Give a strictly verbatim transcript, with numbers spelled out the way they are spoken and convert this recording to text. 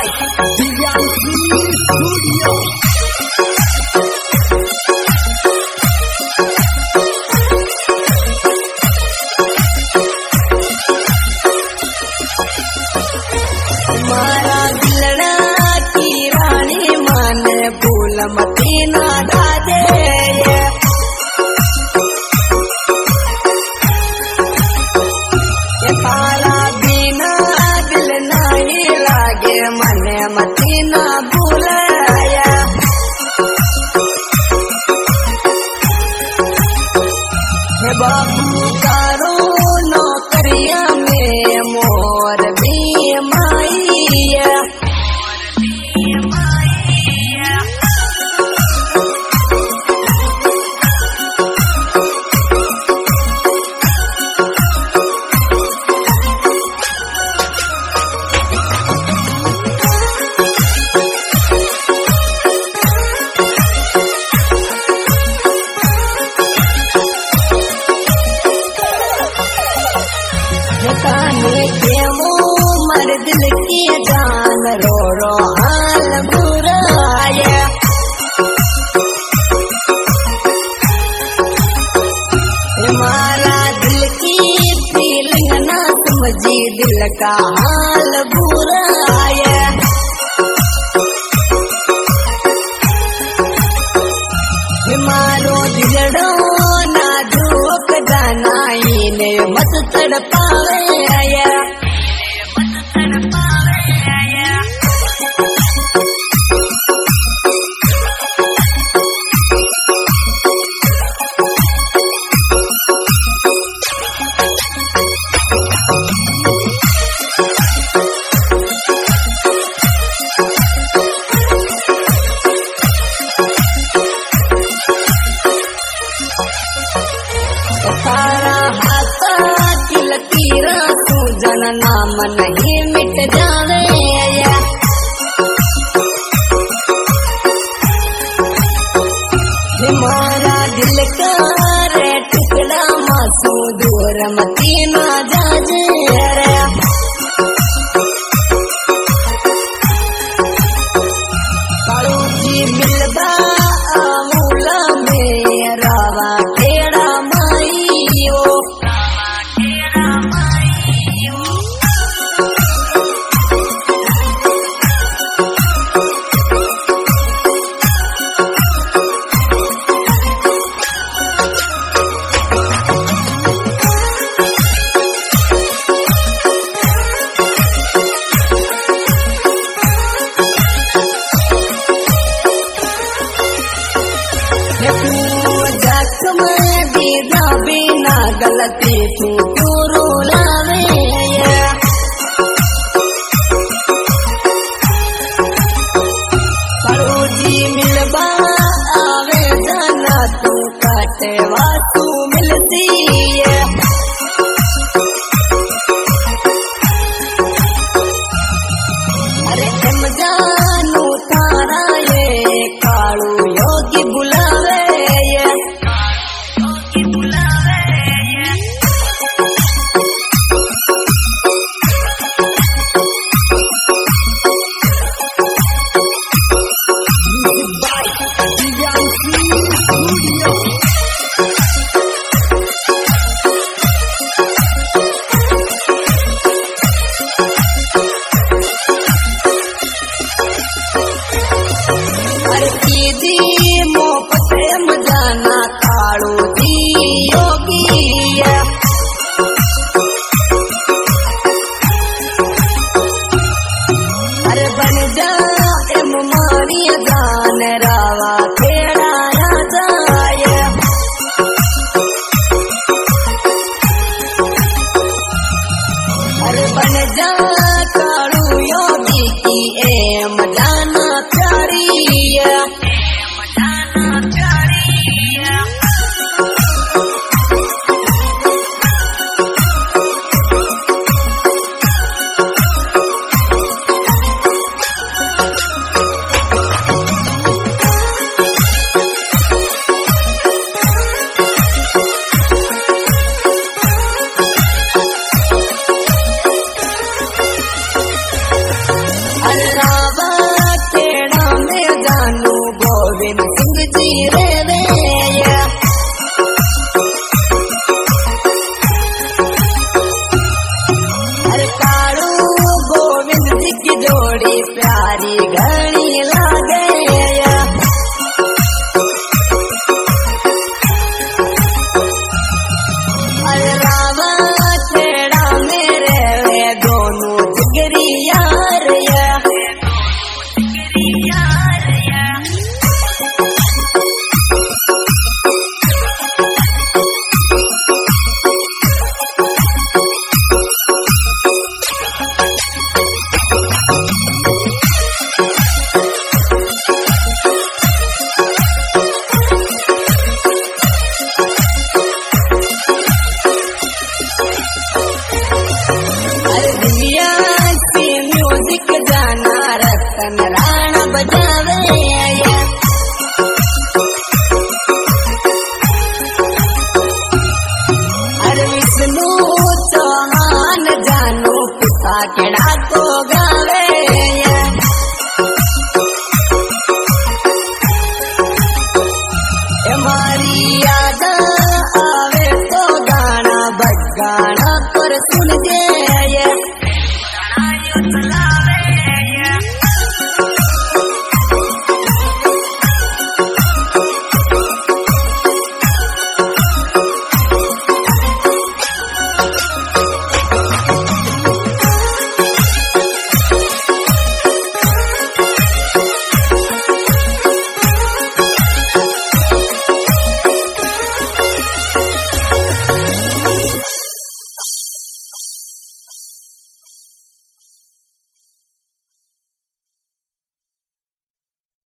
मारा दिलड़ा की रानी मन भूल मती ना दादे तारा बिना दिल नहीं लागे मन मती ना भूलाया बाबू कारो नौकरिया में मोर भी माइया के मर दिल की जान रो रो हाल बुराया हमारा दिल की फीलिंग ना समझी दिल का हाल बुराया हमारो दिलड़ो ना धोख जानाई ने मत तड़पावे तारा हाथा की लकीरा तू जन नाम नहीं मिट जावे हमारा दिल का रे टुकड़ा मासू दूर मती ना जाजे कालू जी मिलदा आमूला में रावा तेरा बिना गलती तू क्यों रुलावे परोजी मिलबा आवे जाना तू काटवा तू मिलती है अरे हम जानू तारा ये कालू योगी बुलावे जाना कालू दी योगी अरे बन जा मानी जान रावा खेड़ा जाए अरे बन जा कालू योगी की एम जाना प्यारी Allah ऊंची रे रे अरे कालू गोविंद जी की जोड़ी प्यारी घनी